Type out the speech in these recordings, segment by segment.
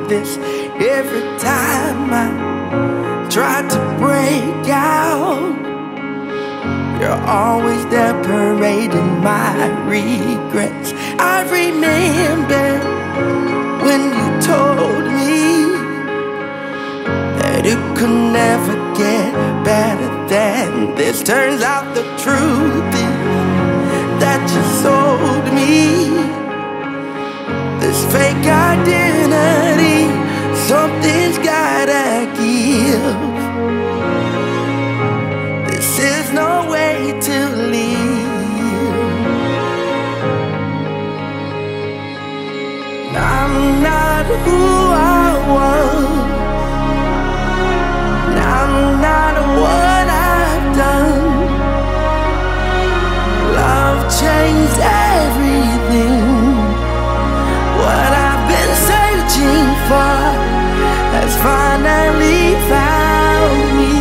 this. Every time I try to break out, you're always there parading my regrets. I remember when you told me that it could never get better than this. Turns out the truth is that you sold me this fake identity. Something's gotta give. This is no way to live. I'm not who I was. I'm not what I've done. Love changed everything. What I've been searching for has finally found me.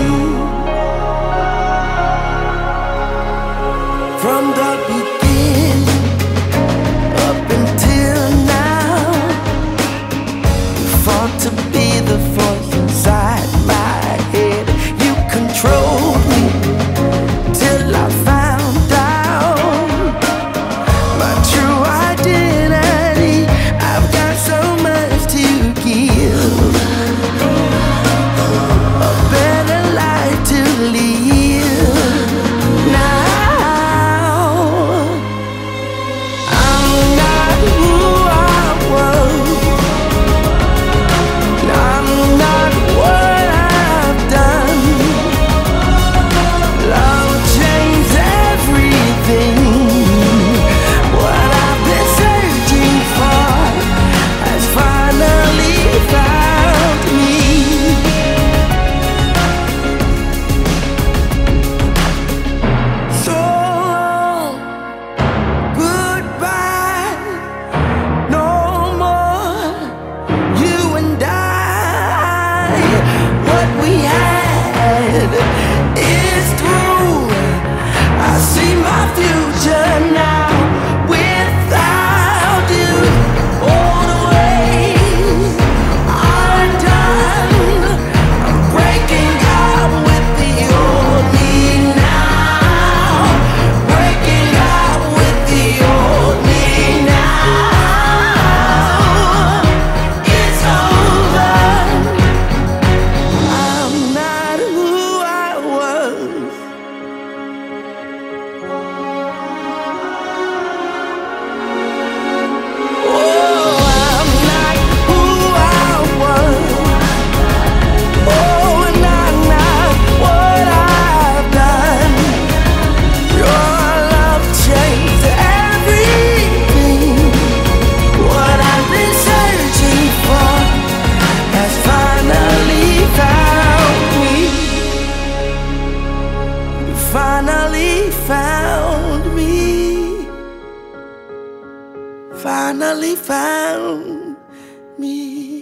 From the beginning up until now, you fought to be the voice inside my head. You controlled me till I found out my true identity. I've got so much to give, a better life to live. Now I'm not who I was. I'm not what I've done. Love changed everything. What I've been searching for has finally found me. So goodbye, no more you and I. What we had is through. I see my future now without you. All the ways I'm done. I'm breaking up with the old me now. Breaking up with the old me now. It's over. I'm not who I was. Oh, I'm not who I was. Oh, and I'm not what I've done. Your love changed everything. What I've been searching for has finally found me. You finally found me. Finally found me.